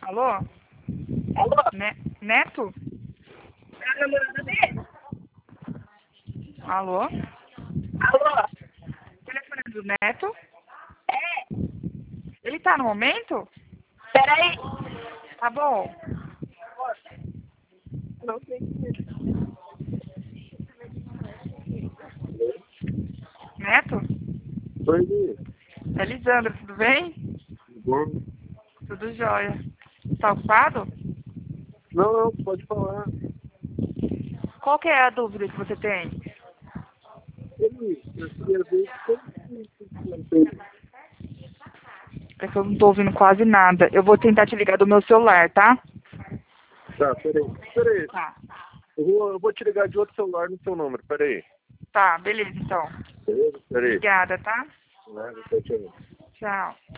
Alô? Alô? Neto? É a namorada dele? Alô? Alô? Telefone do Neto? É? Ele tá no momento? Peraí. Tá bom. Não sei se... Neto? Oi, É Lisandra, tudo bem? bom. Tudo jóia. Tá ocupado? Não, pode falar. Qual que é a dúvida que você tem? Eu queria ver como que É que eu não tô ouvindo quase nada. Eu vou tentar te ligar do meu celular, tá? Tá, peraí. Tá. Eu vou te ligar de outro celular no seu número, peraí. Tá, beleza então. Beleza? Peraí. Obrigada, tá? Nada, tchau. Tchau.